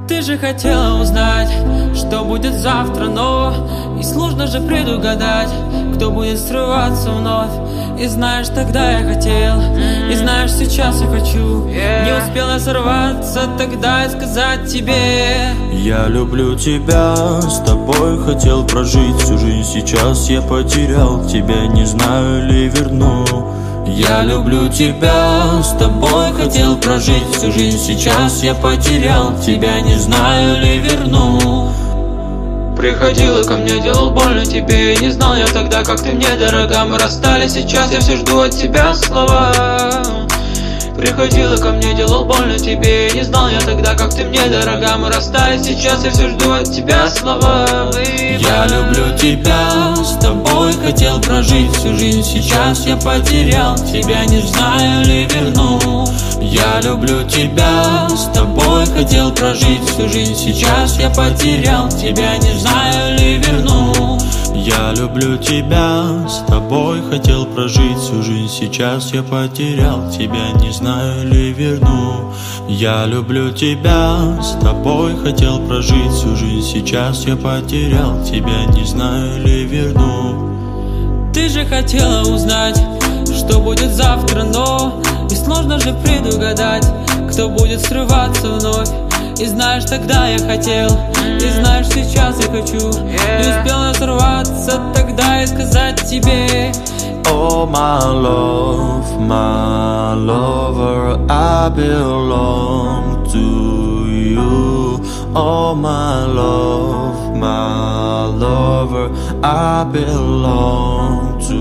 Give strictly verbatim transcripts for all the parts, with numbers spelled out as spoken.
Ты же хотела узнать, что будет завтра, но и сложно же предугадать, кто будет срываться вновь. И знаешь, тогда я хотел, и знаешь, сейчас я хочу. Не успела сорваться тогда и сказать тебе: я люблю тебя, с тобой хотел прожить всю жизнь. Сейчас я потерял тебя, не знаю ли верну. Я люблю тебя, с тобой хотел прожить всю жизнь. Сейчас я потерял тебя, не знаю ли верну. Приходила ко мне, делал больно тебе, и не знал я тогда, как ты мне дорога. Мы расстались, сейчас я все жду от тебя слова. Приходила ко мне, делал больно тебе, и не знал я тогда, как ты мне дорога. Мы расстались, сейчас я все жду от тебя слова. Я люблю тебя, с тобой хотел прожить всю жизнь. Сейчас я потерял тебя, не знаю ли верну. Я люблю тебя, с тобой хотел прожить всю жизнь. Сейчас я потерял тебя, не знаю ли верну. Я люблю тебя, с тобой хотел прожить всю жизнь. Сейчас я потерял тебя, не знаю ли верну. Я люблю тебя, с тобой хотел прожить всю жизнь. Сейчас я потерял тебя, не знаю ли верну. Ты же хотела узнать, что будет завтра, но и сложно же предугадать, кто будет срываться вновь. И знаешь, тогда я хотел, и знаешь, сейчас я хочу. Не успела сорваться тогда и сказать тебе: oh my love, my lover, I belong to you. Oh my love, my lover, I belong to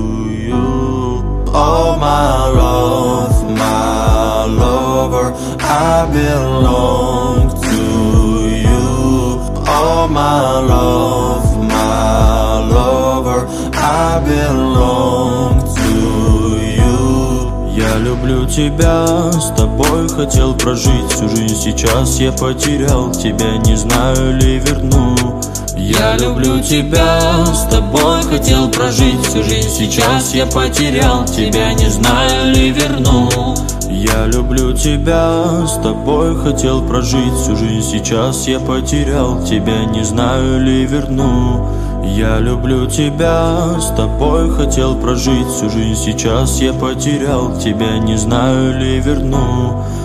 you. Oh my love, my lover, I belong to you. Oh my love, my lover, I belong to you. Я люблю тебя, с тобой хотел прожить всю жизнь. Сейчас я потерял тебя, не знаю ли верну. Я люблю тебя, с тобой хотел прожить всю жизнь. Сейчас я потерял тебя, не знаю ли верну. Я люблю тебя, с тобой хотел прожить всю жизнь. Сейчас я потерял тебя, не знаю ли верну. Я люблю тебя, с тобой хотел прожить всю жизнь. Сейчас я потерял тебя, не знаю ли верну.